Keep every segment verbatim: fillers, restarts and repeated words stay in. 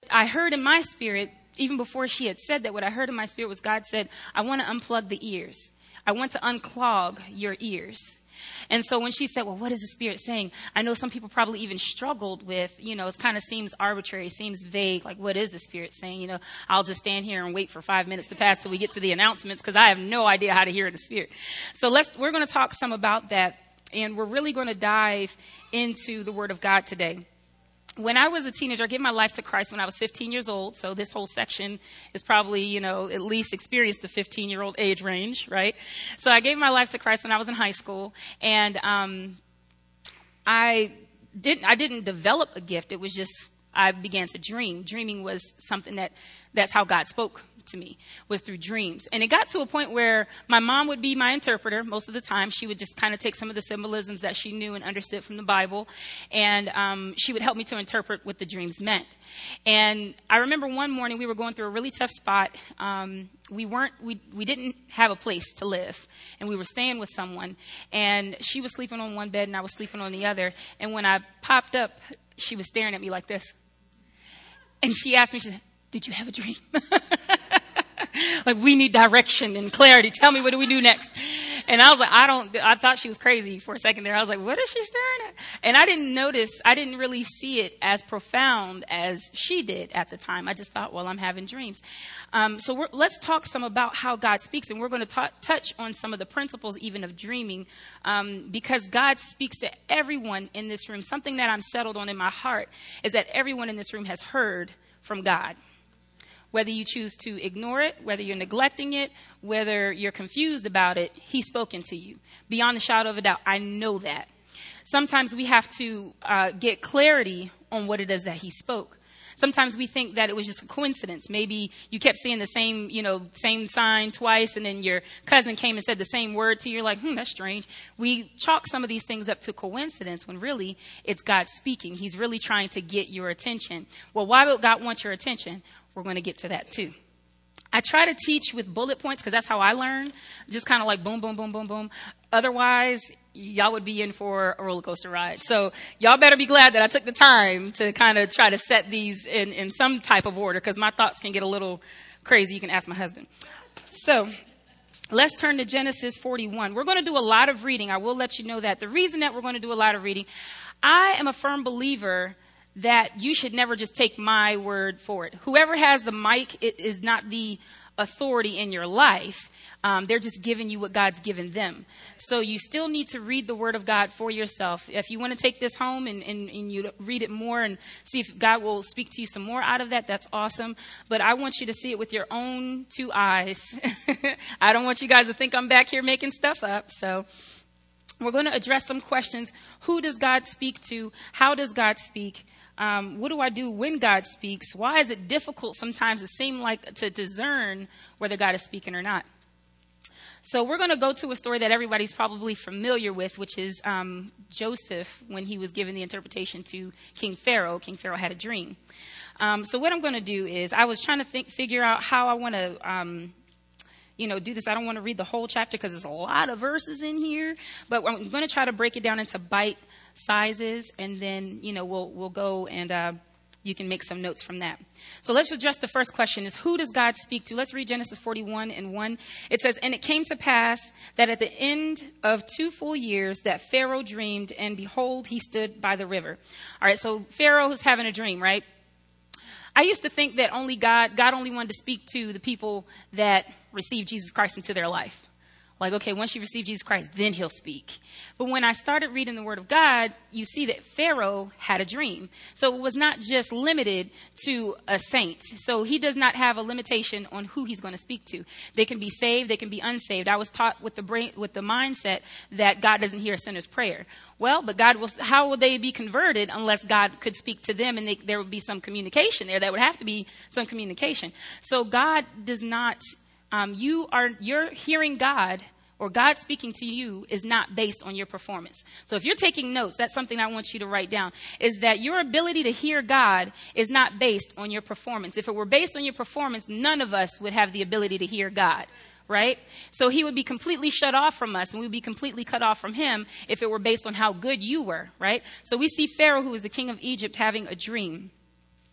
I heard in my spirit, even before she had said that, what I heard in my spirit was God said, I want to unplug the ears. I want to unclog your ears. And so when she said, well, what is the Spirit saying? I know some people probably even struggled with, you know, it kind of seems arbitrary, seems vague. Like, what is the Spirit saying? You know, I'll just stand here and wait for five minutes to pass till we get to the announcements because I have no idea how to hear the Spirit. So let's, we're going to talk some about that. And we're really going to dive into the Word of God today. When I was a teenager, I gave my life to Christ when I was fifteen years old. So this whole section is probably, you know, at least experienced the fifteen-year-old age range, right? So I gave my life to Christ when I was in high school. And um, I didn't I didn't develop a gift. It was just I began to dream. Dreaming was something that that's how God spoke to me, was through dreams. And it got to a point where my mom would be my interpreter most of the time. She would just kind of take some of the symbolisms that she knew and understood from the Bible, and um, she would help me to interpret what the dreams meant. And I remember one morning we were going through a really tough spot. Um, we weren't, we, we didn't have a place to live, and we were staying with someone, and she was sleeping on one bed and I was sleeping on the other. And when I popped up, she was staring at me like this. And she asked me, she said, did you have a dream? Like, we need direction and clarity. Tell me, what do we do next? And I was like, I don't, I thought she was crazy for a second there. I was like, what is she staring at? And I didn't notice, I didn't really see it as profound as she did at the time. I just thought, well, I'm having dreams. Um, so we're, let's talk some about how God speaks. And we're going to ta- touch on some of the principles even of dreaming, um, because God speaks to everyone in this room. Something that I'm settled on in my heart is that everyone in this room has heard from God. Whether you choose to ignore it, whether you're neglecting it, whether you're confused about it, He's spoken to you. Beyond a shadow of a doubt, I know that. Sometimes we have to uh, get clarity on what it is that He spoke. Sometimes we think that it was just a coincidence. Maybe you kept seeing the same, you know, same sign twice, and then your cousin came and said the same word to you. You're like, hmm, that's strange. We chalk some of these things up to coincidence when really it's God speaking. He's really trying to get your attention. Well, why would God want your attention? We're going to get to that too. I try to teach with bullet points because that's how I learn. Just kind of like boom, boom, boom, boom, boom. Otherwise, y'all would be in for a roller coaster ride. So y'all better be glad that I took the time to kind of try to set these in, in some type of order, because my thoughts can get a little crazy. You can ask my husband. So let's turn to Genesis forty-one. We're going to do a lot of reading. I will let you know that. The reason that we're going to do a lot of reading, I am a firm believer that you should never just take my word for it. Whoever has the mic, it is not the authority in your life. Um, they're just giving you what God's given them. So you still need to read the Word of God for yourself. If you want to take this home and, and, and you read it more and see if God will speak to you some more out of that, that's awesome. But I want you to see it with your own two eyes. I don't want you guys to think I'm back here making stuff up. So we're going to address some questions. Who does God speak to? How does God speak? Um, what do I do when God speaks? Why is it difficult sometimes to seem like to discern whether God is speaking or not? So we're going to go to a story that everybody's probably familiar with, which is um, Joseph when he was given the interpretation to King Pharaoh. King Pharaoh had a dream. Um, so what I'm going to do is I was trying to think, figure out how I want to, um, you know, do this. I don't want to read the whole chapter because there's a lot of verses in here, but I'm going to try to break it down into bite sizes, and then, you know, we'll we'll go and uh, you can make some notes from that. So let's address the first question is, who does God speak to? Let's read Genesis forty-one and one. It says, and it came to pass that at the end of two full years that Pharaoh dreamed, and behold, he stood by the river. All right, so Pharaoh is having a dream, right? I used to think that only God, God only wanted to speak to the people that received Jesus Christ into their life. Like, okay, once you receive Jesus Christ, then he'll speak. But when I started reading the Word of God, you see that Pharaoh had a dream. So it was not just limited to a saint. So he does not have a limitation on who he's going to speak to. They can be saved. They can be unsaved. I was taught with the brain, with the mindset that God doesn't hear a sinner's prayer. Well, but God will, how will they be converted unless God could speak to them and they, there would be some communication there? There would have to be some communication. So God does not... Um, you are, you're hearing God, or God speaking to you is not based on your performance. So if you're taking notes, that's something I want you to write down, is that your ability to hear God is not based on your performance. If it were based on your performance, none of us would have the ability to hear God, right? So he would be completely shut off from us, and we would be completely cut off from him if it were based on how good you were, right? So we see Pharaoh, who was the king of Egypt, having a dream.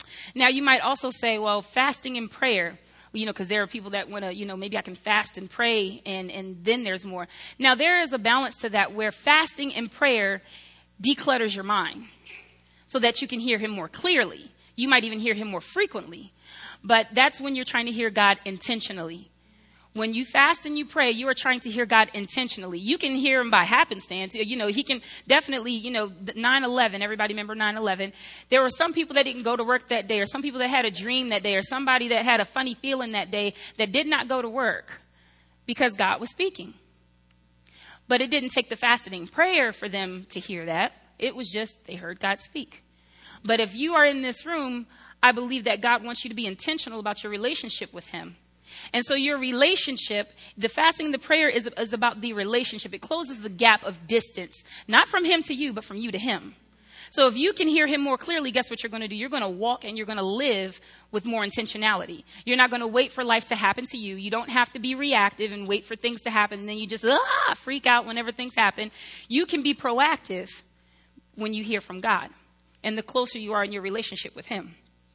Now, you might also say, well, fasting and prayer, you know, because there are people that want to, you know, maybe I can fast and pray and, and then there's more. Now, there is a balance to that where fasting and prayer declutters your mind so that you can hear him more clearly. You might even hear him more frequently. But that's when you're trying to hear God intentionally. When you fast and you pray, you are trying to hear God intentionally. You can hear him by happenstance. You know, he can definitely, you know, nine eleven, everybody remember nine eleven. There were some people that didn't go to work that day, or some people that had a dream that day, or somebody that had a funny feeling that day that did not go to work because God was speaking. But it didn't take the fasting and prayer for them to hear that. It was just they heard God speak. But if you are in this room, I believe that God wants you to be intentional about your relationship with him. And so your relationship, the fasting and the prayer is, is about the relationship. It closes the gap of distance, not from him to you, but from you to him. So if you can hear him more clearly, guess what you're going to do? You're going to walk and you're going to live with more intentionality. You're not going to wait for life to happen to you. You don't have to be reactive and wait for things to happen. And then you just ah, freak out whenever things happen. You can be proactive when you hear from God. And the closer you are in your relationship with him.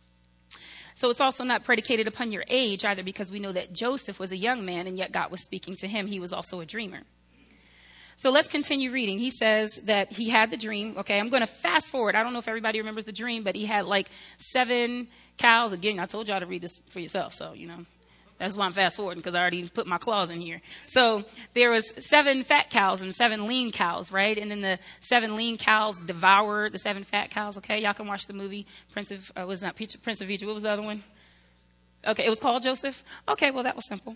So it's also not predicated upon your age either, because we know that Joseph was a young man and yet God was speaking to him. He was also a dreamer. So let's continue reading. He says that he had the dream. Okay, I'm going to fast forward. I don't know if everybody remembers the dream, but he had like seven cows. Again, I told y'all to read this for yourself. So, you know, that's why I'm fast forwarding, because I already put my claws in here. So there was seven fat cows and seven lean cows, right? And then the seven lean cows devoured the seven fat cows. Okay, y'all can watch the movie Prince of, uh, was not Prince of Egypt. What was the other one? Okay, it was called Joseph. Okay, well, that was simple.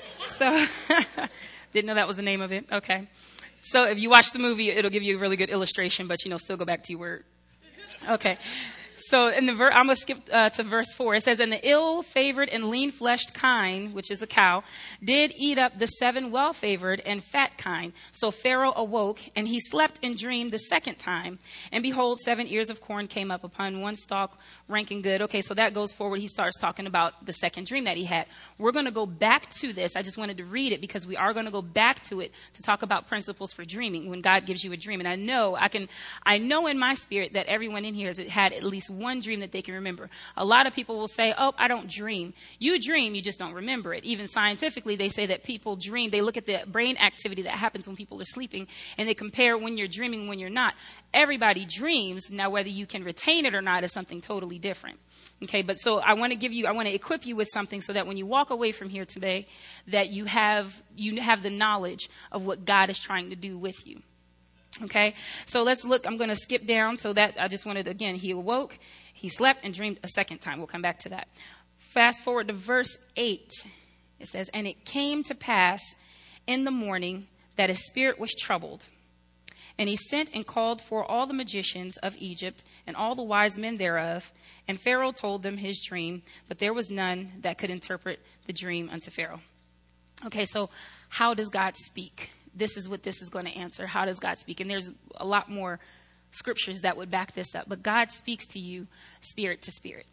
So didn't know that was the name of it. Okay. So if you watch the movie, it'll give you a really good illustration, but, you know, still go back to your word. Okay. So in the ver- I'm going to skip uh, to verse four. It says, and the ill-favored and lean-fleshed kine, which is a cow, did eat up the seven well-favored and fat kine. So Pharaoh awoke, and he slept and dreamed the second time. And behold, seven ears of corn came up upon one stalk, ranking good. Okay, so that goes forward. He starts talking about the second dream that he had. We're going to go back to this. I just wanted to read it because we are going to go back to it to talk about principles for dreaming when God gives you a dream. And I know I can, I know in my spirit that everyone in here has had at least one dream that they can remember. A lot of people will say, oh, I don't dream. You dream, you just don't remember it. Even scientifically, they say that people dream. They look at the brain activity that happens when people are sleeping, and they compare when you're dreaming, when you're not. Everybody dreams. Now, whether you can retain it or not is something totally different. Okay, but so I want to give you, I want to equip you with something so that when you walk away from here today, that you have, you have the knowledge of what God is trying to do with you. Okay, so let's look. I'm going to skip down so that I just wanted, again, he awoke, he slept and dreamed a second time. We'll come back to that. Fast forward to verse eight. It says, and it came to pass in the morning that his spirit was troubled. And he sent and called for all the magicians of Egypt and all the wise men thereof. And Pharaoh told them his dream, but there was none that could interpret the dream unto Pharaoh. Okay, so how does God speak? This is what this is going to answer. How does God speak? And there's a lot more scriptures that would back this up. But God speaks to you spirit to spirit.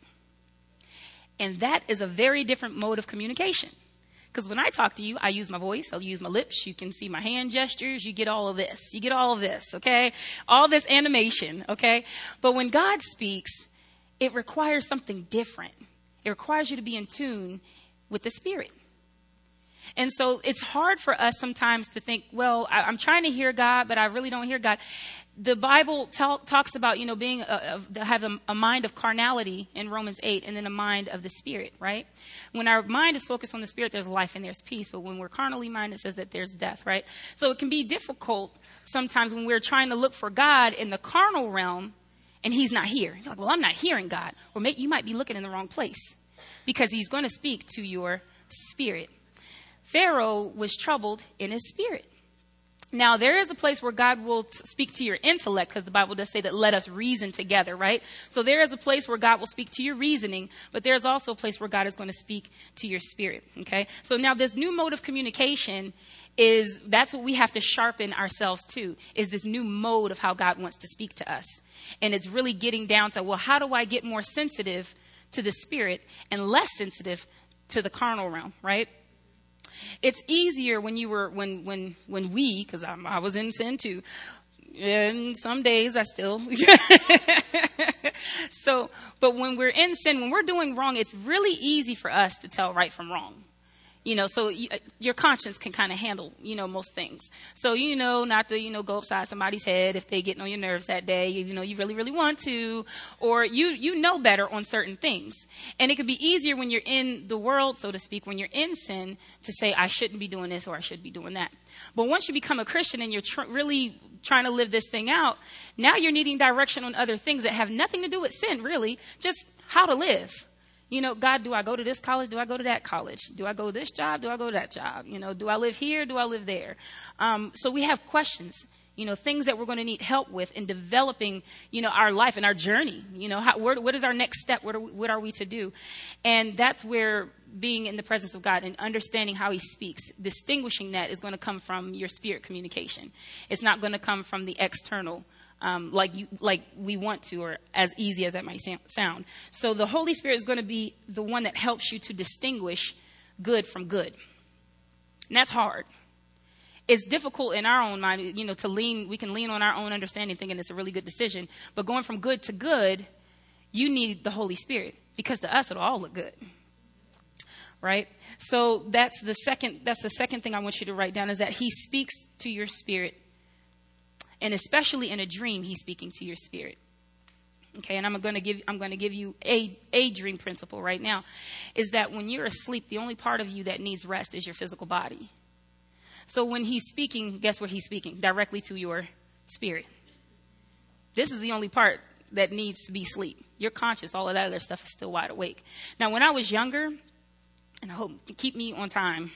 And that is a very different mode of communication. Because when I talk to you, I use my voice. I'll use my lips. You can see my hand gestures. You get all of this. You get all of this, okay? All this animation, okay? But when God speaks, it requires something different. It requires you to be in tune with the Spirit. And so it's hard for us sometimes to think, well, I, I'm trying to hear God, but I really don't hear God. The Bible talk, talks about, you know, being a, a, have a, a mind of carnality in Romans eight, and then a mind of the Spirit, right? When our mind is focused on the Spirit, there's life and there's peace. But when we're carnally minded, it says that there's death, right? So it can be difficult sometimes when we're trying to look for God in the carnal realm and he's not here. You're like, well, I'm not hearing God. Or maybe you might be looking in the wrong place, because he's going to speak to your spirit. Pharaoh was troubled in his spirit. Now, there is a place where God will t- speak to your intellect, because the Bible does say that let us reason together, right? So there is a place where God will speak to your reasoning, but there's also a place where God is going to speak to your spirit, okay? So now this new mode of communication is, that's what we have to sharpen ourselves to, is this new mode of how God wants to speak to us. And it's really getting down to, well, how do I get more sensitive to the spirit and less sensitive to the carnal realm, right? It's easier when you were, when, when, when we, because I was in sin too, And some days I still. So, but when we're in sin, when we're doing wrong, it's really easy for us to tell right from wrong. You know, so you, your conscience can kind of handle, you know, most things. So, you know, not to, you know, go upside somebody's head if they getting on your nerves that day, you know, you really, really want to, or you, you know better on certain things. And it could be easier when you're in the world, so to speak, when you're in sin, to say, I shouldn't be doing this or I should be doing that. But once you become a Christian and you're tr- really trying to live this thing out, now you're needing direction on other things that have nothing to do with sin, really, just how to live. You know, God, do I go to this college? Do I go to that college? Do I go to this job? Do I go to that job? You know, do I live here? Do I live there? Um, so we have questions, you know, things that we're going to need help with in developing, you know, our life and our journey. You know, how, where, what is our next step? What are, we, what are we to do? And that's where being in the presence of God and understanding how he speaks, distinguishing that is going to come from your spirit communication. It's not going to come from the external Um, like you, like we want to, or as easy as that might sound. So the Holy Spirit is going to be the one that helps you to distinguish good from good. And that's hard. It's difficult in our own mind, you know, to lean, we can lean on our own understanding thinking it's a really good decision. But going from good to good, you need the Holy Spirit, because to us it'll all look good. Right? So that's the second, that's the second thing I want you to write down, is that he speaks to your spirit. And especially in a dream, he's speaking to your spirit. Okay, and I'm going to give I'm going to give you a, a dream principle right now, is that when you're asleep, the only part of you that needs rest is your physical body. So when he's speaking, guess where he's speaking? Directly to your spirit. This is the only part that needs to be sleep. You're conscious, all of that other stuff is still wide awake. Now, when I was younger, and I hope keep me on time.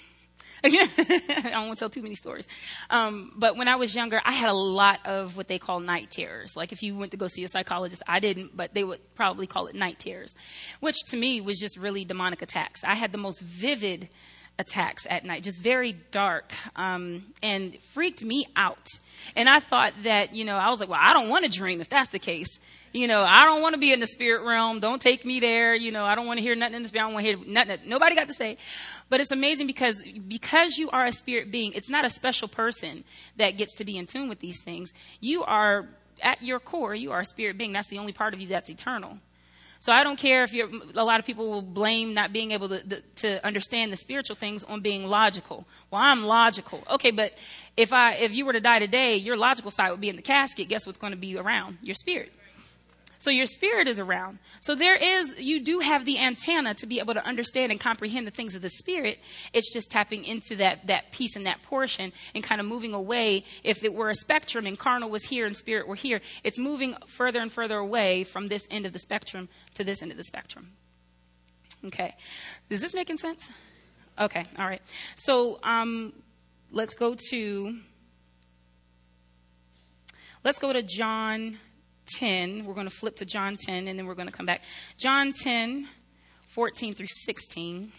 I don't want to tell too many stories. Um, but when I was younger, I had a lot of what they call night terrors. Like if you went to go see a psychologist, I didn't, but they would probably call it night terrors, which to me was just really demonic attacks. I had the most vivid attacks at night, just very dark, um, and freaked me out. And I thought that, you know, I was like, well, I don't want to dream if that's the case. You know, I don't want to be in the spirit realm. Don't take me there. You know, I don't want to hear nothing in the spirit. I don't want to hear nothing that nobody got to say. But it's amazing because, because you are a spirit being, it's not a special person that gets to be in tune with these things. You are, at your core, you are a spirit being. That's the only part of you that's eternal. So I don't care if you're, a lot of people will blame not being able to, to, to understand the spiritual things on being logical. Well, I'm logical. Okay, but if I, if you were to die today, your logical side would be in the casket. Guess what's going to be around? Your spirit. So your spirit is around. So there is, you do have the antenna to be able to understand and comprehend the things of the spirit. It's just tapping into that, that piece and that portion and kind of moving away. If it were a spectrum and carnal was here and spirit were here, it's moving further and further away from this end of the spectrum to this end of the spectrum. Okay. Is this making sense? Okay. All right. So, um, let's go to, let's go to John ten. We're going to flip to John ten, and then we're going to come back. John ten, fourteen through sixteen.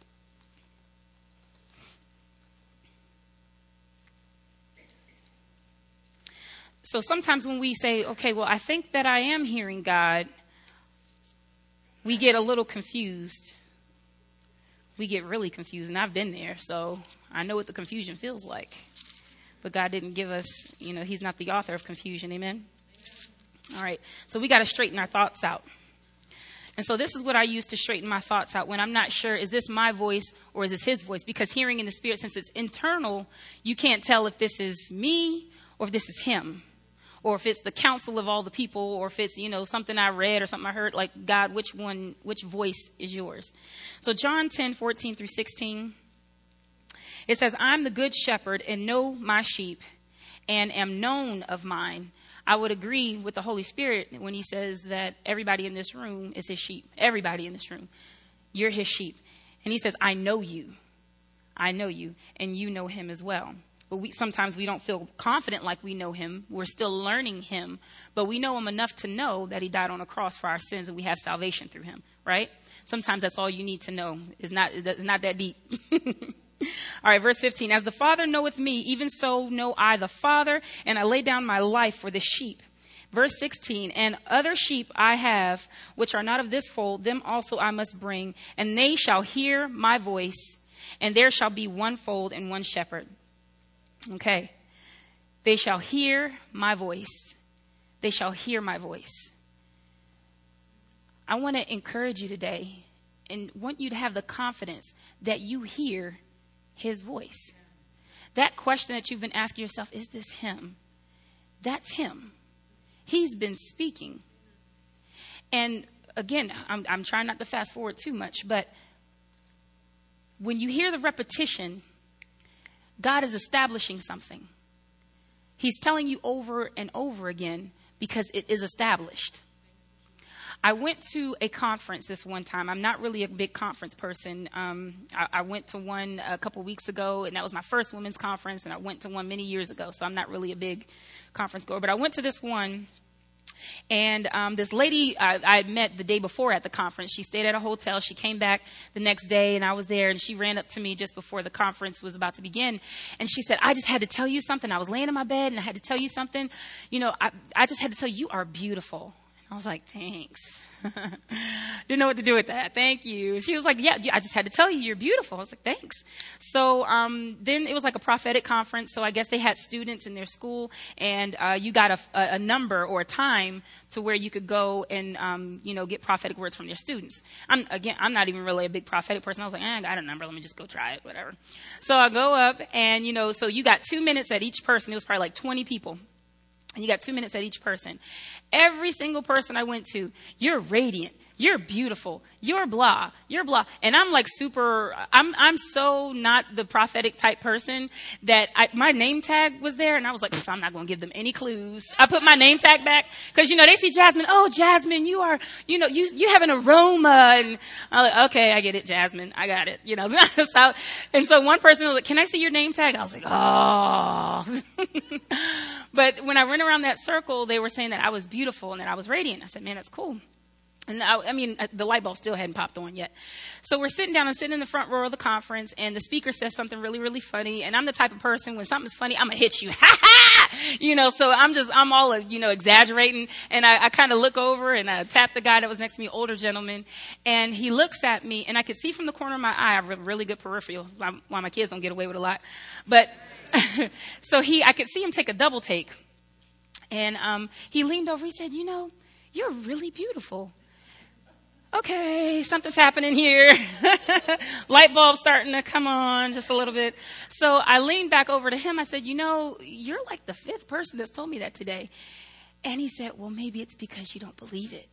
So sometimes when we say, okay, well, I think that I am hearing God, we get a little confused. We get really confused, and I've been there, so I know what the confusion feels like. But God didn't give us, you know, he's not the author of confusion. Amen? All right, so we got to straighten our thoughts out. And so this is what I use to straighten my thoughts out when I'm not sure, is this my voice or is this his voice? Because hearing in the spirit, since it's internal, you can't tell if this is me or if this is him. Or if it's the counsel of all the people, or if it's, you know, something I read or something I heard, like, God, which one, which voice is yours? So John ten, fourteen through sixteen, it says, I'm the good shepherd and know my sheep and am known of mine. I would agree with the Holy Spirit when he says that everybody in this room is his sheep. Everybody in this room. You're his sheep. And he says, I know you. I know you. And you know him as well. But we, sometimes we don't feel confident like we know him. We're still learning him. But we know him enough to know that he died on a cross for our sins and we have salvation through him. Right? Sometimes that's all you need to know. It's not, it's not that deep. All right, verse fifteen. As the Father knoweth me, even so know I the Father, and I lay down my life for the sheep. Verse sixteen. And other sheep I have, which are not of this fold, them also I must bring, and they shall hear my voice, and there shall be one fold and one shepherd. Okay. They shall hear my voice. They shall hear my voice. I want to encourage you today and want you to have the confidence that you hear his voice. That question that you've been asking yourself, is this him? That's him. He's been speaking. And again, I'm, I'm trying not to fast forward too much, but when you hear the repetition, God is establishing something. He's telling you over and over again because it is established. I went to a conference this one time. I'm not really a big conference person. Um, I, I went to one a couple weeks ago, and that was my first women's conference, and I went to one many years ago, so I'm not really a big conference goer. But I went to this one, and um, this lady I, I had met the day before at the conference. She stayed at a hotel. She came back the next day, and I was there, and she ran up to me just before the conference was about to begin, and she said, I just had to tell you something. I was laying in my bed, and I had to tell you something. You know, I, I just had to tell you, you are beautiful. I was like, thanks. Didn't know what to do with that. Thank you. She was like, yeah, I just had to tell you, you're beautiful. I was like, thanks. So um, then it was like a prophetic conference. So I guess they had students in their school, and uh, you got a, a number or a time to where you could go and, um, you know, get prophetic words from their students. I'm, again, I'm not even really a big prophetic person. I was like, eh, I got a number. Let me just go try it, whatever. So I go up, and, you know, so you got two minutes at each person. It was probably like twenty people. And you got two minutes at each person. Every single person I went to, you're radiant. You're beautiful. You're blah. You're blah. And I'm like super, I'm I'm so not the prophetic type person that I, my name tag was there. And I was like, I'm not going to give them any clues. I put my name tag back because, you know, they see Jasmine. Oh, Jasmine, you are, you know, you you have an aroma. And I'm like, okay, I get it, Jasmine. I got it. You know, so, and so one person was like, can I see your name tag? I was like, oh. But when I went around that circle, they were saying that I was beautiful and that I was radiant. I said, man, that's cool. And I, I mean, the light bulb still hadn't popped on yet. So we're sitting down, I'm sitting in the front row of the conference, and the speaker says something really, really funny. And I'm the type of person, when something's funny, I'm going to hit you. Ha ha! You know, so I'm just, I'm all, you know, exaggerating. And I, I kind of look over and I tap the guy that was next to me, older gentleman. And he looks at me, and I could see from the corner of my eye, I have a really good peripheral, why my kids don't get away with a lot. But so he, I could see him take a double take. And um, he leaned over, he said, you know, you're really beautiful. Okay, something's happening here. Light bulb starting to come on just a little bit. So I leaned back over to him. I said, you know, you're like the fifth person that's told me that today. And he said, well, maybe it's because you don't believe it.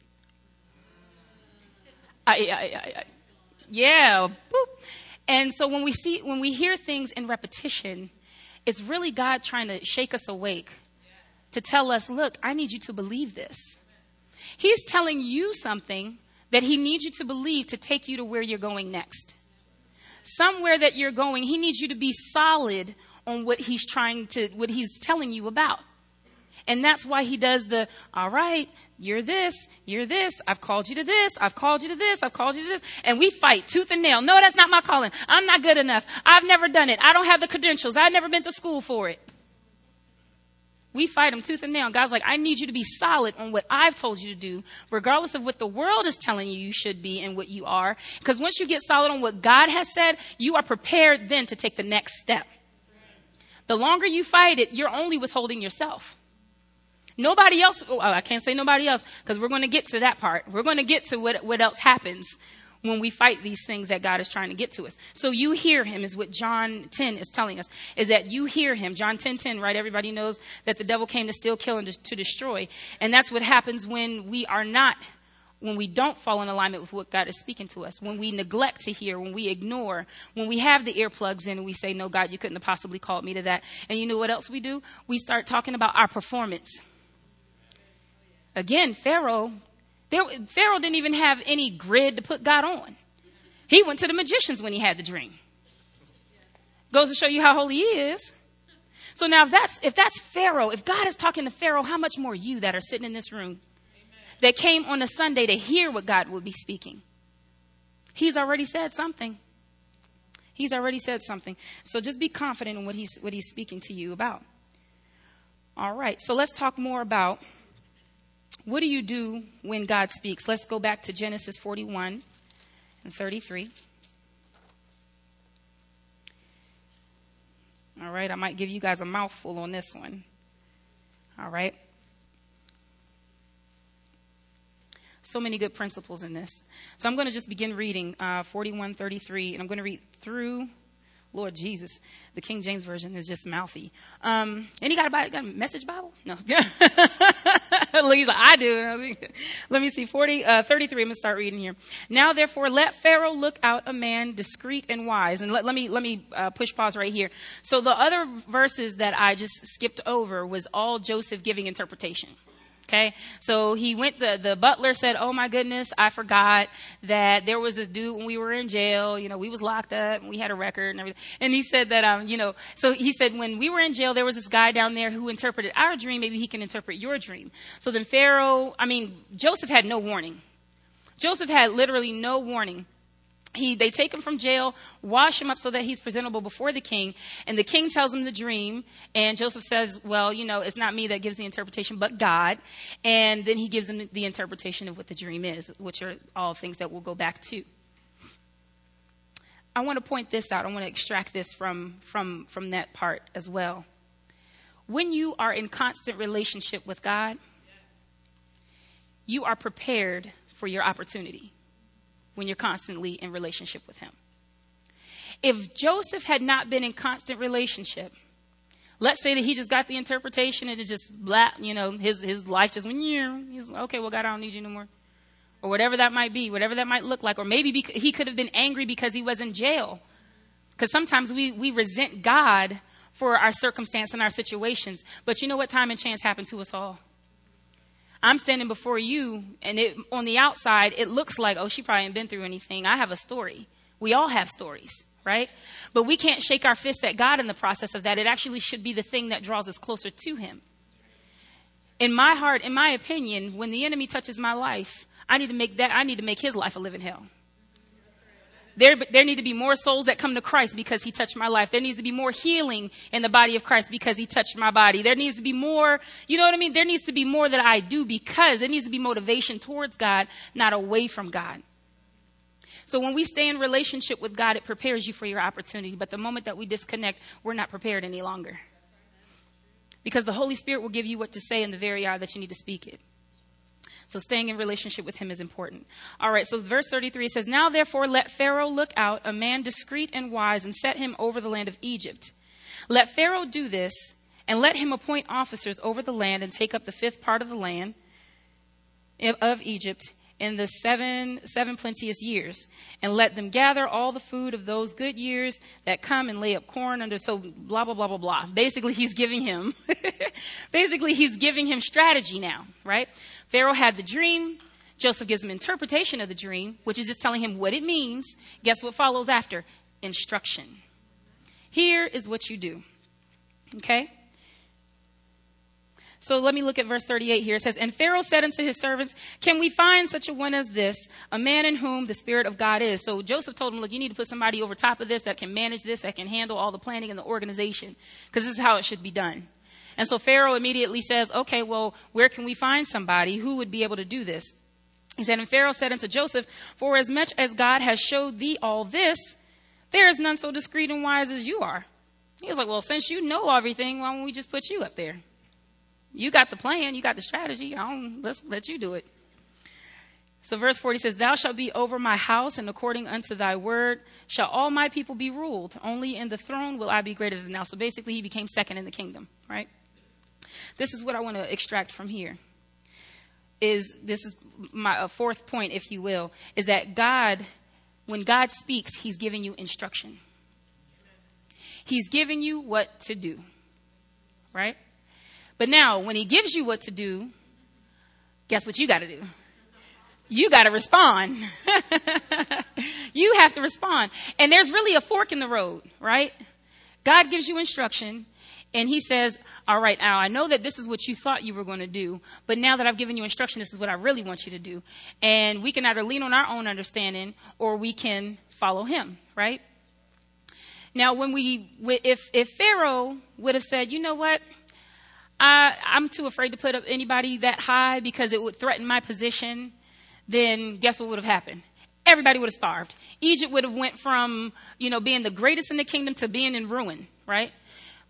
I, I, I, I yeah. Boop. And so when we see, when we hear things in repetition, it's really God trying to shake us awake to tell us, look, I need you to believe this. He's telling you something that he needs you to believe to take you to where you're going next. Somewhere that you're going, he needs you to be solid on what he's trying to, what he's telling you about. And that's why he does the, all right, you're this, you're this, I've called you to this, I've called you to this, I've called you to this. And we fight tooth and nail. No, that's not my calling. I'm not good enough. I've never done it. I don't have the credentials. I've never been to school for it. We fight them tooth and nail. God's like, I need you to be solid on what I've told you to do, regardless of what the world is telling you you should be and what you are. Because once you get solid on what God has said, you are prepared then to take the next step. The longer you fight it, you're only withholding yourself. Nobody else, oh, I can't say nobody else, because we're going to get to that part. We're going to get to what, what else happens when we fight these things that God is trying to get to us. So you hear him is what John ten is telling us, is that you hear him. John ten ten, right? Everybody knows that the devil came to steal, kill, and to, to destroy. And that's what happens when we are not, when we don't fall in alignment with what God is speaking to us, when we neglect to hear, when we ignore, when we have the earplugs in and we say, no, God, you couldn't have possibly called me to that. And you know what else we do? We start talking about our performance. Again, Pharaoh, there, Pharaoh didn't even have any grid to put God on. He went to the magicians when he had the dream. Goes to show you how holy he is. So now if that's, if that's Pharaoh, if God is talking to Pharaoh, how much more you that are sitting in this room that came on a Sunday to hear what God would be speaking? He's already said something. He's already said something. So just be confident in what he's, what he's speaking to you about. All right. So let's talk more about, what do you do when God speaks? Let's go back to Genesis forty-one and thirty-three. All right, I might give you guys a mouthful on this one. All right. So many good principles in this. So I'm going to just begin reading uh, forty-one thirty-three, and I'm going to read through, Lord Jesus, the King James Version is just mouthy. Um, any got a, Bible, got a message Bible? No. He's like, I do. Let me see, forty, uh, thirty-three, I'm going to start reading here. Now, therefore, let Pharaoh look out a man discreet and wise. And let, let me, let me uh, push pause right here. So the other verses that I just skipped over was all Joseph giving interpretation. Okay, so he went, the, the butler said, oh my goodness, I forgot that there was this dude when we were in jail, you know, we was locked up and we had a record and everything. And he said that, um, you know, so he said when we were in jail, there was this guy down there who interpreted our dream. Maybe he can interpret your dream. So then Pharaoh, I mean, Joseph had no warning. Joseph had literally no warning. He, they take him from jail, wash him up so that he's presentable before the king. And the king tells him the dream. And Joseph says, well, you know, it's not me that gives the interpretation, but God. And then he gives them the interpretation of what the dream is, which are all things that we'll go back to. I want to point this out. I want to extract this from, from, from that part as well. When you are in constant relationship with God, you are prepared for your opportunity. When you're constantly in relationship with him. If Joseph had not been in constant relationship, let's say that he just got the interpretation and it just, blah, you know, his, his life just went, yeah, he's okay, well, God, I don't need you no more. Or whatever that might be, whatever that might look like. Or maybe bec- he could have been angry because he was in jail. Because sometimes we, we resent God for our circumstance and our situations. But you know what? Time and chance happen to us all. I'm standing before you, and it, on the outside, it looks like, oh, she probably ain't been through anything. I have a story. We all have stories, right? But we can't shake our fist at God in the process of that. It actually should be the thing that draws us closer to him. In my heart, in my opinion, when the enemy touches my life, I need to make that, I need to make his life a living hell. There, there need to be more souls that come to Christ because he touched my life. There needs to be more healing in the body of Christ because he touched my body. There needs to be more, you know what I mean? There needs to be more that I do because there needs to be motivation towards God, not away from God. So when we stay in relationship with God, it prepares you for your opportunity. But the moment that we disconnect, we're not prepared any longer. Because the Holy Spirit will give you what to say in the very hour that you need to speak it. So staying in relationship with him is important. All right, so verse thirty-three says, now therefore let Pharaoh look out a man discreet and wise and set him over the land of Egypt. Let Pharaoh do this and let him appoint officers over the land and take up the fifth part of the land of Egypt in the seven, seven plenteous years, and let them gather all the food of those good years that come and lay up corn under, so blah, blah, blah, blah, blah. Basically, he's giving him, basically, he's giving him strategy now, right? Pharaoh had the dream. Joseph gives him interpretation of the dream, which is just telling him what it means. Guess what follows after? Instruction. Here is what you do. Okay? So let me look at verse thirty-eight here. It says, and Pharaoh said unto his servants, can we find such a one as this, a man in whom the Spirit of God is? So Joseph told him, look, you need to put somebody over top of this that can manage this, that can handle all the planning and the organization, because this is how it should be done. And so Pharaoh immediately says, okay, well, where can we find somebody who would be able to do this? He said, and Pharaoh said unto Joseph, for as much as God has showed thee all this, there is none so discreet and wise as you are. He was like, well, since you know everything, why don't we just put you up there? You got the plan. You got the strategy. I don't, let's let you do it. So verse forty says, thou shalt be over my house, and according unto thy word shall all my people be ruled. Only in the throne will I be greater than thou. So basically he became second in the kingdom, right? This is what I want to extract from here. Is this is my uh, fourth point, if you will, is that God, when God speaks, he's giving you instruction. He's giving you what to do, right? But now, when he gives you what to do, guess what you got to do? You got to respond. You have to respond. And there's really a fork in the road, right? God gives you instruction, and he says, all right, now I know that this is what you thought you were going to do, but now that I've given you instruction, this is what I really want you to do. And we can either lean on our own understanding, or we can follow him, right? Now, when we, if, if Pharaoh would have said, you know what? I, I'm too afraid to put up anybody that high because it would threaten my position, then guess what would have happened? Everybody would have starved. Egypt would have went from, you know, being the greatest in the kingdom to being in ruin, right?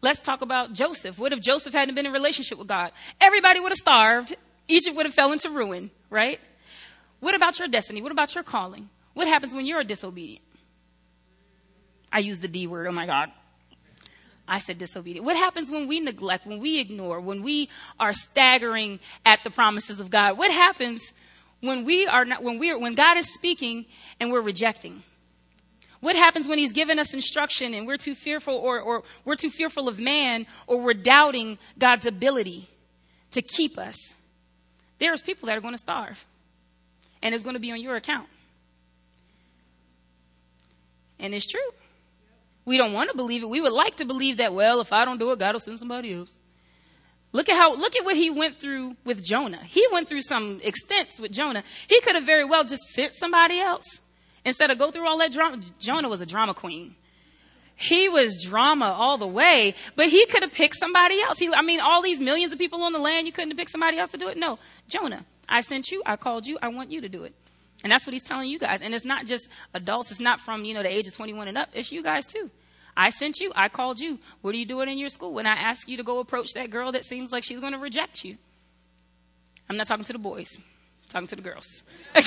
Let's talk about Joseph. What if Joseph hadn't been in a relationship with God? Everybody would have starved. Egypt would have fell into ruin, right? What about your destiny? What about your calling? What happens when you're disobedient? I use the D word. Oh, my God. I said disobedient. What happens when we neglect, when we ignore, when we are staggering at the promises of God? What happens when we are not, when we are, when God is speaking and we're rejecting? What happens when he's given us instruction and we're too fearful or, or we're too fearful of man, or we're doubting God's ability to keep us? There's people that are going to starve, and it's going to be on your account. And it's true. We don't want to believe it. We would like to believe that, well, if I don't do it, God will send somebody else. Look at how, look at what he went through with Jonah. He went through some extents with Jonah. He could have very well just sent somebody else instead of go through all that drama. Jonah was a drama queen. He was drama all the way, but he could have picked somebody else. He, I mean, all these millions of people on the land, you couldn't have picked somebody else to do it? No, Jonah, I sent you, I called you, I want you to do it. And that's what he's telling you guys. And it's not just adults. It's not from, you know, the age of twenty-one and up. It's you guys too. I sent you. I called you. What are you doing in your school? When I ask you to go approach that girl that seems like she's going to reject you. I'm not talking to the boys. I'm talking to the girls.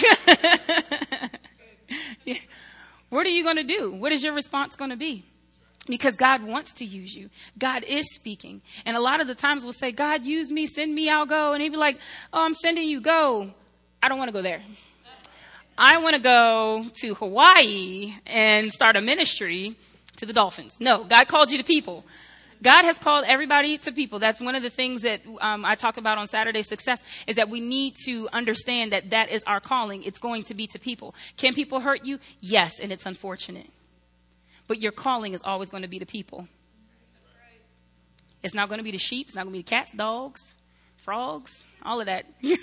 Yeah. What are you going to do? What is your response going to be? Because God wants to use you. God is speaking. And a lot of the times we'll say, God, use me, send me, I'll go. And he'll be like, oh, I'm sending you, go. I don't want to go there. I want to go to Hawaii and start a ministry to the dolphins. No, God called you to people. God has called everybody to people. That's one of the things that um, I talked about on Saturday Success, is that we need to understand that that is our calling. It's going to be to people. Can people hurt you? Yes, and it's unfortunate. But your calling is always going to be to people. It's not going to be the sheep. It's not going to be the cats, dogs, frogs, all of that.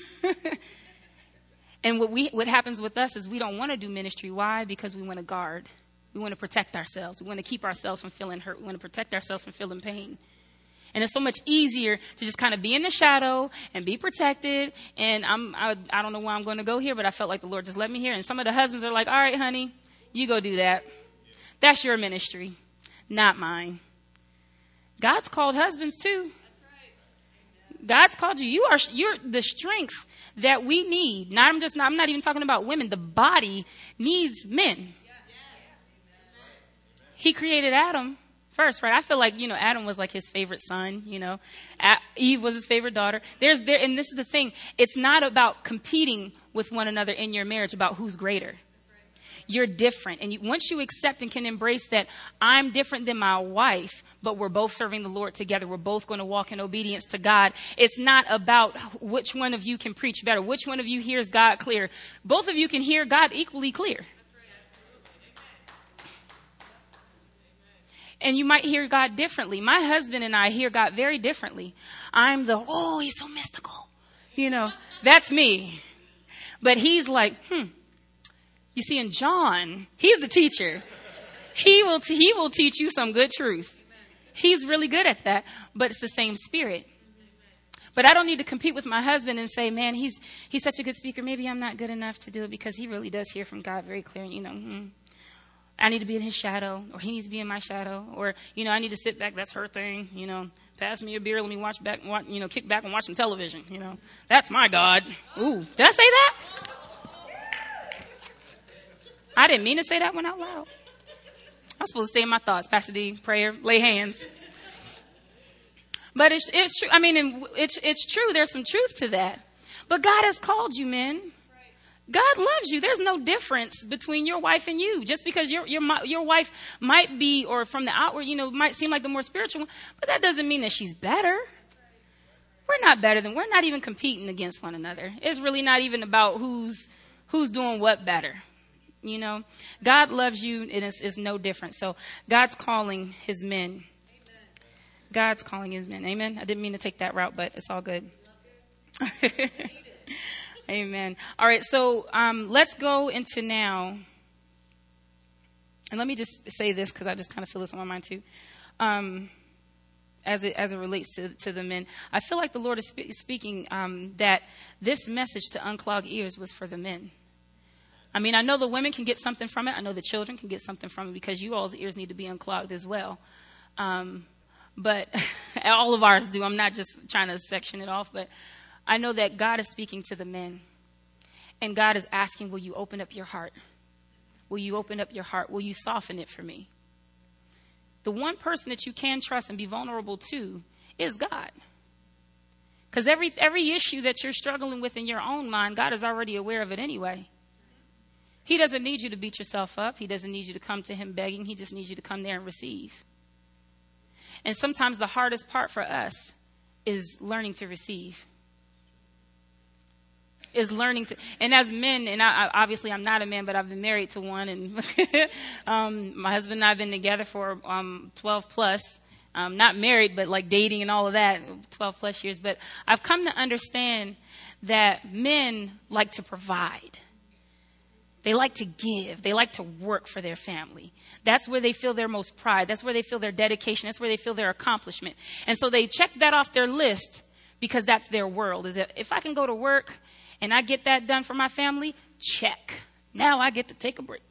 And what we what happens with us is we don't want to do ministry. Why? Because we want to guard. We want to protect ourselves. We want to keep ourselves from feeling hurt. We want to protect ourselves from feeling pain. And it's so much easier to just kind of be in the shadow and be protected. And I'm, I, I don't know where I'm going to go here, but I felt like the Lord just let me here. And some of the husbands are like, all right, honey, you go do that. That's your ministry, not mine. God's called husbands too. God's called you. You are, you're the strength that we need. Not, I'm just not, I'm not even talking about women. The body needs men. He created Adam first, right? I feel like, you know, Adam was like his favorite son, you know, Eve was his favorite daughter. There's there. And this is the thing. It's not about competing with one another in your marriage about who's greater. You're different. And you, once you accept and can embrace that I'm different than my wife, but we're both serving the Lord together. We're both going to walk in obedience to God. It's not about which one of you can preach better, which one of you hears God clear. Both of you can hear God equally clear. And you might hear God differently. My husband and I hear God very differently. I'm the, oh, he's so mystical. You know, that's me. But he's like, hmm. You see, in John, he's the teacher. He will t- he will teach you some good truth. He's really good at that, but it's the same spirit. But I don't need to compete with my husband and say, man, he's he's such a good speaker. Maybe I'm not good enough to do it, because he really does hear from God very clear. You know, hmm, I need to be in his shadow, or he needs to be in my shadow, or, you know, I need to sit back. That's her thing. You know, pass me a beer. Let me watch back, watch, you know, kick back and watch some television. You know, that's my God. Ooh, did I say that? I didn't mean to say that one out loud. I'm supposed to stay in my thoughts. Pastor D, prayer, lay hands. But it's it's true. I mean, it's it's true. There's some truth to that. But God has called you, men. God loves you. There's no difference between your wife and you. Just because your your your wife might be, or from the outward, you know, might seem like the more spiritual one, but that doesn't mean that she's better. We're not better than. We're not even competing against one another. It's really not even about who's who's doing what better. You know, God loves you, and it's, it's no different. So God's calling his men. Amen. God's calling his men. Amen. I didn't mean to take that route, but it's all good. Amen. All right. So um, let's go into now. And let me just say this, because I just kind of feel this on my mind too. Um, as it as it relates to, to the men, I feel like the Lord is spe- speaking um, that this message to unclog ears was for the men. I mean, I know the women can get something from it. I know the children can get something from it, because you all's ears need to be unclogged as well. Um, but all of ours do. I'm not just trying to section it off, but I know that God is speaking to the men. And God is asking, will you open up your heart? Will you open up your heart? Will you soften it for me? The one person that you can trust and be vulnerable to is God. Because every every issue that you're struggling with in your own mind, God is already aware of it anyway. He doesn't need you to beat yourself up. He doesn't need you to come to him begging. He just needs you to come there and receive. And sometimes the hardest part for us is learning to receive. Is learning to, and as men, and I, obviously I'm not a man, but I've been married to one, and um, my husband and I have been together for um, twelve plus. Um, not married, but like dating and all of that, twelve plus years. But I've come to understand that men like to provide. They like to give. They like to work for their family. That's where they feel their most pride. That's where they feel their dedication. That's where they feel their accomplishment. And so they check that off their list because that's their world. Is that if I can go to work and I get that done for my family, check. Now I get to take a break.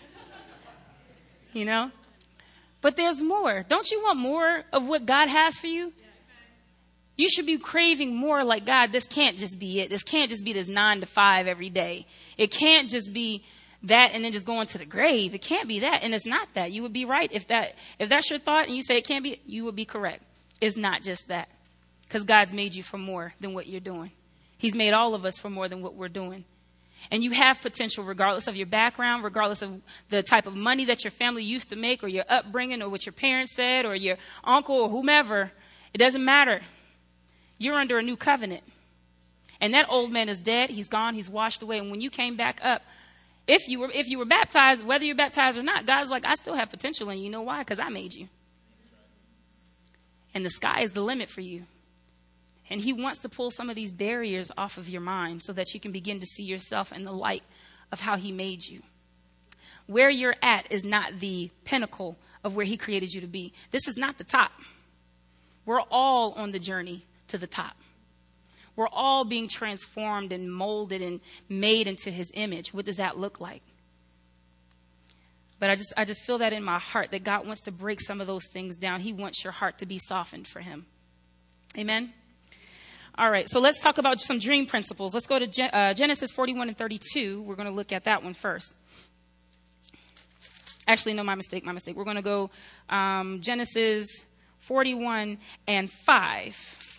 You know? But there's more. Don't you want more of what God has for you? You should be craving more like, God, this can't just be it. This can't just be this nine to five every day. It can't just be that and then just going to the grave. It can't be that. And it's not that. You would be right. If that, if that's your thought and you say it can't be, you would be correct. It's not just that. Because God's made you for more than what you're doing. He's made all of us for more than what we're doing. And you have potential regardless of your background, regardless of the type of money that your family used to make or your upbringing or what your parents said or your uncle or whomever. It doesn't matter. You're under a new covenant. And that old man is dead. He's gone. He's washed away. And when you came back up, if you were if you were baptized, whether you're baptized or not, God's like, I still have potential. And you know why? Because I made you. And the sky is the limit for you. And he wants to pull some of these barriers off of your mind so that you can begin to see yourself in the light of how he made you. Where you're at is not the pinnacle of where he created you to be. This is not the top. We're all on the journey to the top. We're all being transformed and molded and made into his image. What does that look like? But I just, I just feel that in my heart that God wants to break some of those things down. He wants your heart to be softened for him. Amen. All right, so let's talk about some dream principles. Let's go to Gen- uh, Genesis forty-one and thirty-two. We're going to look at that one first. Actually, no, my mistake, my mistake. We're going to go um, Genesis forty-one and five.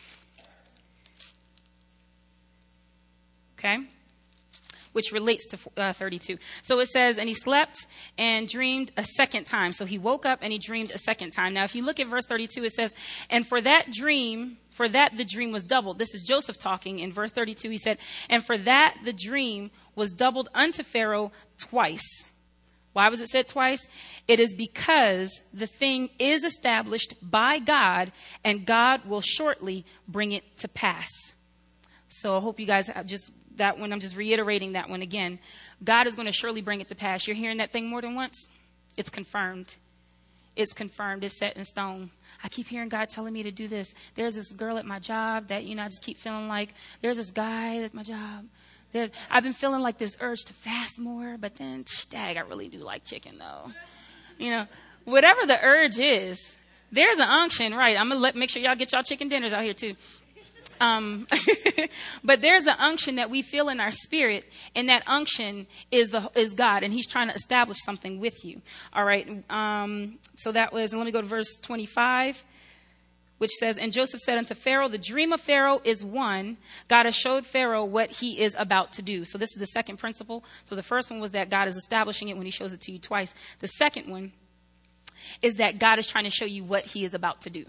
Okay? Which relates to uh, thirty-two. So it says, and he slept and dreamed a second time. So he woke up and he dreamed a second time. Now, if you look at verse thirty-two, it says, and for that dream... For that, the dream was doubled. This is Joseph talking. In verse thirty-two, he said, and for that, the dream was doubled unto Pharaoh twice. Why was it said twice? It is because the thing is established by God, and God will shortly bring it to pass. So I hope you guys have just that one. I'm just reiterating that one again. God is going to surely bring it to pass. You're hearing that thing more than once? It's confirmed. It's confirmed. It's set in stone. I keep hearing God telling me to do this. There's this girl at my job that, you know, I just keep feeling like. There's this guy at my job. There's, I've been feeling like this urge to fast more, but then, dang, I really do like chicken, though. You know, whatever the urge is, there's an unction, right? I'm going to let make sure y'all get y'all chicken dinners out here, too. Um, but there's an unction that we feel in our spirit, and that unction is the is God, and he's trying to establish something with you. All right. Um, so that was, and let me go to verse twenty-five, which says, and Joseph said unto Pharaoh, the dream of Pharaoh is one. God has showed Pharaoh what he is about to do. So this is the second principle. So the first one was that God is establishing it when he shows it to you twice. The second one is that God is trying to show you what he is about to do.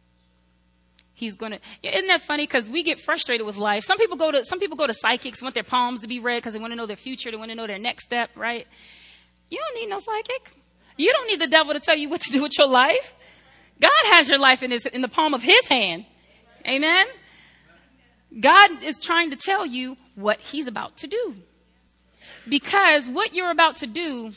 He's going to, isn't that funny? Because we get frustrated with life. Some people go to, some people go to psychics, want their palms to be read because they want to know their future. They want to know their next step, right? You don't need no psychic. You don't need the devil to tell you what to do with your life. God has your life in his, in the palm of his hand. Amen. God is trying to tell you what he's about to do. Because what you're about to do,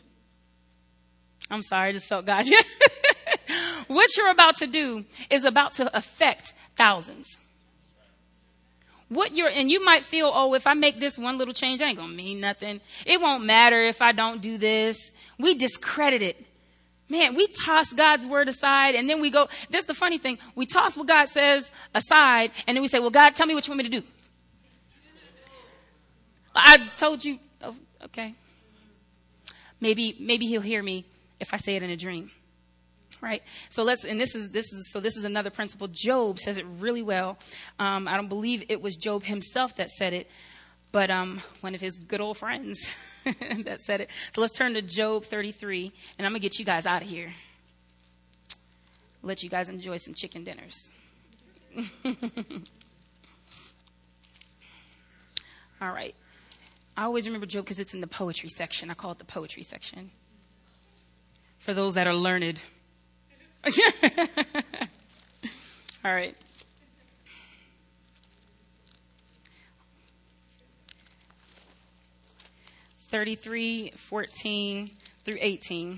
I'm sorry, I just felt God. What you're about to do is about to affect thousands. What you're, and you might feel, oh, if I make this one little change, it ain't going to mean nothing. It won't matter if I don't do this. We discredit it. Man, we toss God's word aside, and then we go, this is the funny thing, we toss what God says aside, and then we say, well, God, tell me what you want me to do. I told you, oh, okay. Maybe, maybe he'll hear me if I say it in a dream. Right. So let's, and this is, this is, so this is another principle. Job says it really well. Um, I don't believe it was Job himself that said it, but, um, one of his good old friends that said it. So let's turn to Job thirty-three, and I'm going to get you guys out of here. Let you guys enjoy some chicken dinners. All right. I always remember Job because it's in the poetry section. I call it the poetry section. For those that are learned. All right. thirty-three, fourteen through eighteen.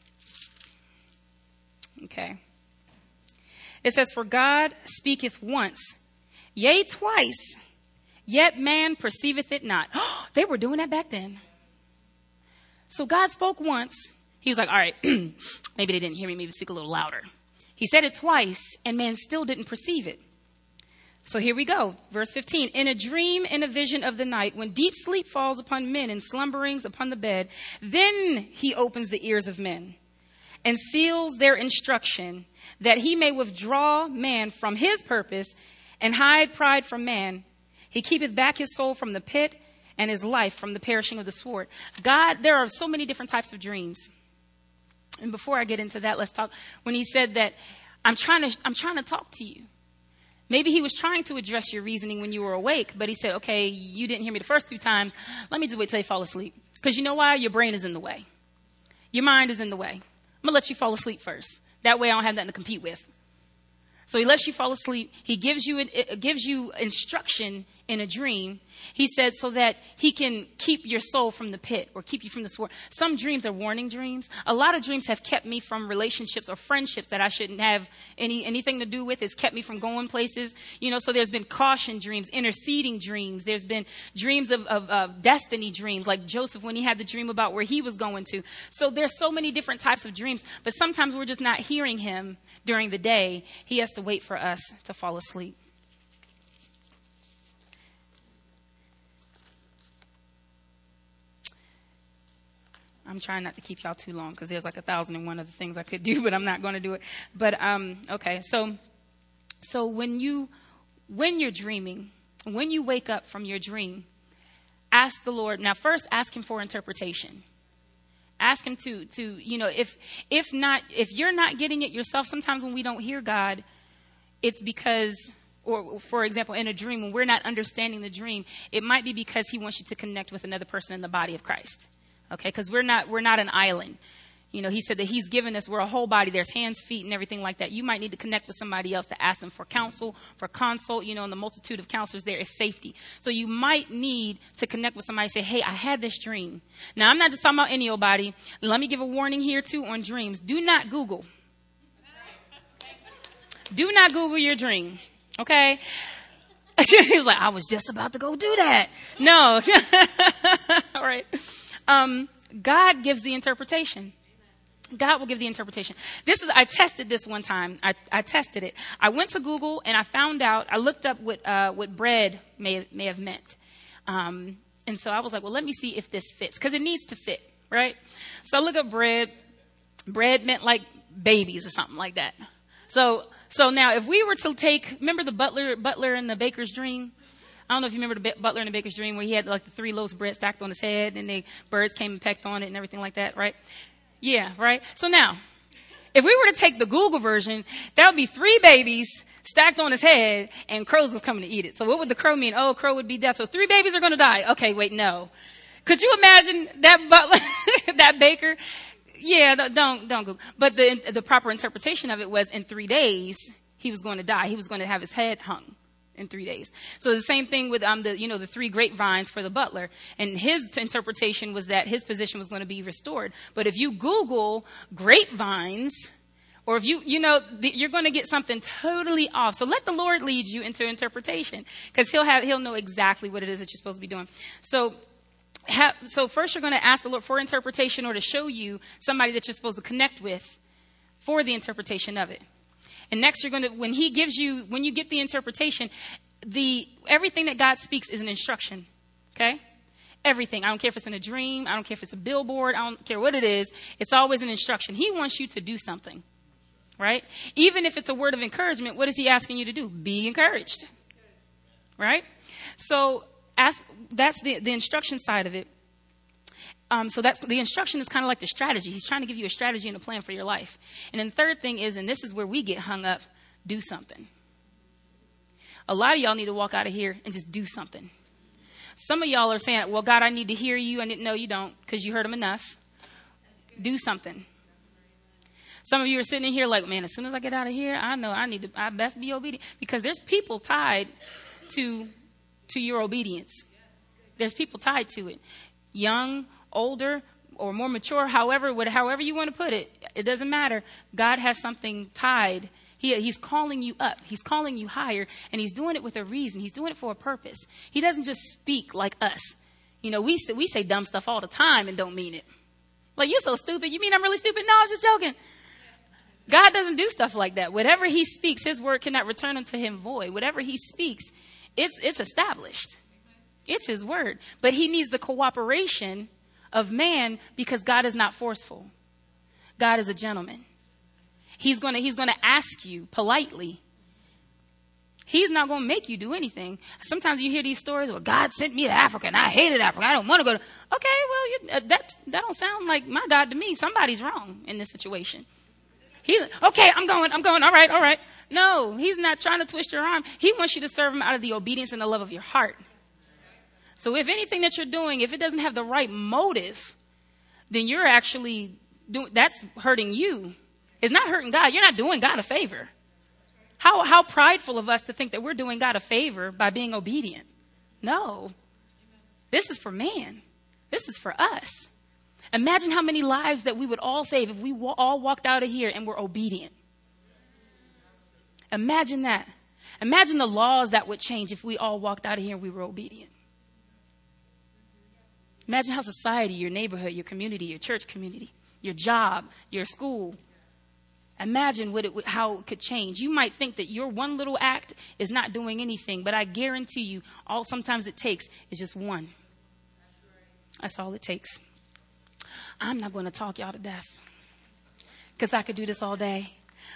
Okay. It says, for God speaketh once, yea, twice, yet man perceiveth it not. They were doing that back then. So God spoke once. He was like, all right, maybe they didn't hear me. Maybe speak a little louder. He said it twice, and man still didn't perceive it. So here we go. Verse fifteen. In a dream, in a vision of the night, when deep sleep falls upon men and slumberings upon the bed, then he opens the ears of men and seals their instruction, that he may withdraw man from his purpose and hide pride from man. He keepeth back his soul from the pit and his life from the perishing of the sword. God, there are so many different types of dreams. And before I get into that, let's talk. When he said that, I'm trying to, I'm trying to talk to you. Maybe he was trying to address your reasoning when you were awake, but he said, okay, you didn't hear me the first two times. Let me just wait till you fall asleep. Because you know why? Your brain is in the way. Your mind is in the way. I'm going to let you fall asleep first. That way I don't have nothing to compete with. So he lets you fall asleep. He gives you, it gives you instruction in a dream. He said so that he can keep your soul from the pit or keep you from the sword. Some dreams are warning dreams. A lot of dreams have kept me from relationships or friendships that I shouldn't have any anything to do with. It's kept me from going places. You know, so there's been caution dreams, interceding dreams. There's been dreams of, of, of destiny dreams, like Joseph when he had the dream about where he was going to. So there's so many different types of dreams. But sometimes we're just not hearing him during the day. He has to wait for us to fall asleep. I'm trying not to keep y'all too long because there's like a thousand and one other things I could do, but I'm not going to do it. But, um, okay. So, so when you, when you're dreaming, when you wake up from your dream, ask the Lord. Now, first ask him for interpretation. Ask him to, to, you know, if, if not, if you're not getting it yourself, sometimes when we don't hear God, it's because, or for example, in a dream, when we're not understanding the dream, it might be because he wants you to connect with another person in the body of Christ. Okay, because we're not we're not an island. You know, he said that he's given us, we're a whole body. There's hands, feet, and everything like that. You might need to connect with somebody else to ask them for counsel, for consult. You know, in the multitude of counselors, there is safety. So you might need to connect with somebody and say, hey, I had this dream. Now, I'm not just talking about any old body. Let me give a warning here, too, on dreams. Do not Google. Do not Google your dream. Okay? He's like, I was just about to go do that. No. All right. Um, God gives the interpretation. God will give the interpretation. This is, I tested this one time. I, I tested it. I went to Google and I found out, I looked up what, uh, what bread may, may have meant. Um, and so I was like, well, let me see if this fits. Cause it needs to fit, right? So I look up bread. Bread meant like babies or something like that. So, so now if we were to take, remember the butler, butler and the baker's dream? I don't know if you remember the butler in the baker's dream where he had like the three loaves of bread stacked on his head and the birds came and pecked on it and everything like that, right? Yeah, right? So now, if we were to take the Google version, that would be three babies stacked on his head and crows was coming to eat it. So what would the crow mean? Oh, crow would be death. So three babies are going to die. Okay, wait, no. Could you imagine that butler, that baker? Yeah, don't, don't Google. But the, the proper interpretation of it was in three days, he was going to die. He was going to have his head hung. In three days. So the same thing with um the you know the three grapevines for the butler, and his interpretation was that his position was going to be restored. But if you Google grapevines, or if you you know the, you're going to get something totally off. So let the Lord lead you into interpretation, because he'll have he'll know exactly what it is that you're supposed to be doing. So have, so first you're going to ask the Lord for interpretation or to show you somebody that you're supposed to connect with for the interpretation of it. And next you're going to, when he gives you, when you get the interpretation, the everything that God speaks is an instruction. Okay? Everything. I don't care if it's in a dream. I don't care if it's a billboard. I don't care what it is. It's always an instruction. He wants you to do something. Right? Even if it's a word of encouragement, what is he asking you to do? Be encouraged. Right? So ask, that's the, the instruction side of it. Um, so that's the instruction is kind of like the strategy. He's trying to give you a strategy and a plan for your life. And then the third thing is, and this is where we get hung up, do something. A lot of y'all need to walk out of here and just do something. Some of y'all are saying, well, God, I need to hear you. I didn't know you don't because you heard him enough. Do something. Some of you are sitting in here like, man, as soon as I get out of here, I know I need to, I best be obedient. Because there's people tied to, to your obedience. There's people tied to it. Young, older, or more mature, however, however you want to put it, it doesn't matter. God has something tied. He, he's calling you up. He's calling you higher, and he's doing it with a reason. He's doing it for a purpose. He doesn't just speak like us. You know, we we say dumb stuff all the time and don't mean it. Like, you're so stupid. You mean I'm really stupid? No, I was just joking. God doesn't do stuff like that. Whatever he speaks, his word cannot return unto him void. Whatever he speaks, it's it's established. It's his word. But he needs the cooperation of man because God is not forceful. God is a gentleman. He's going to he's going to ask you politely. He's not going to make you do anything. Sometimes you hear these stories, well, God sent me to Africa and I hated Africa. I don't want to go to. Okay, well, you, uh, that that don't sound like my God to me. Somebody's wrong in this situation. He's okay, I'm going, I'm going. All right, all right. No, he's not trying to twist your arm. He wants you to serve him out of the obedience and the love of your heart. So if anything that you're doing, if it doesn't have the right motive, then you're actually doing, that's hurting you. It's not hurting God. You're not doing God a favor. How, how prideful of us to think that we're doing God a favor by being obedient. No, this is for man. This is for us. Imagine how many lives that we would all save if we wa- all walked out of here and were obedient. Imagine that. Imagine the laws that would change if we all walked out of here and we were obedient. Imagine how society, your neighborhood, your community, your church community, your job, your school, imagine what it would, how it could change. You might think that your one little act is not doing anything, but I guarantee you, all sometimes it takes is just one. That's all it takes. I'm not going to talk y'all to death because I could do this all day.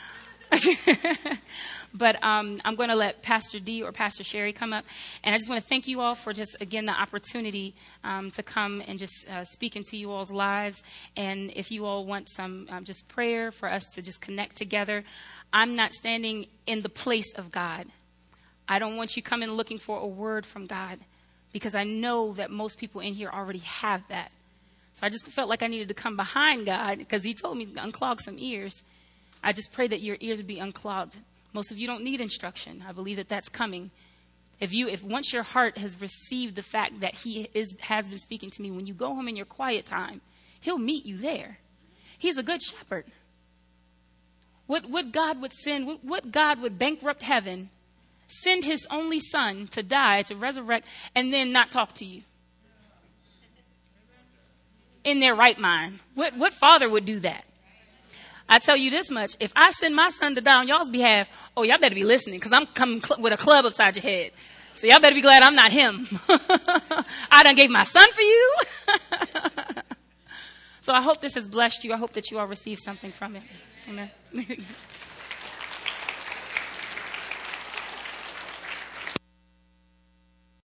But um, I'm going to let Pastor D or Pastor Sherry come up. And I just want to thank you all for just, again, the opportunity um, to come and just uh, speak into you all's lives. And if you all want some um, just prayer for us to just connect together, I'm not standing in the place of God. I don't want you coming looking for a word from God because I know that most people in here already have that. So I just felt like I needed to come behind God because he told me to unclog some ears. I just pray that your ears would be unclogged. Most of you don't need instruction. I believe that that's coming. If you, if once your heart has received the fact that he is, has been speaking to me, when you go home in your quiet time, he'll meet you there. He's a good shepherd. What, what God would send, what, what God would bankrupt heaven, send his only son to die, to resurrect, and then not talk to you? In their right mind. What, what father would do that? I tell you this much. If I send my son to die on y'all's behalf, oh, y'all better be listening because I'm coming cl- with a club upside your head. So y'all better be glad I'm not him. I done gave my son for you. So I hope this has blessed you. I hope that you all receive something from it. Amen.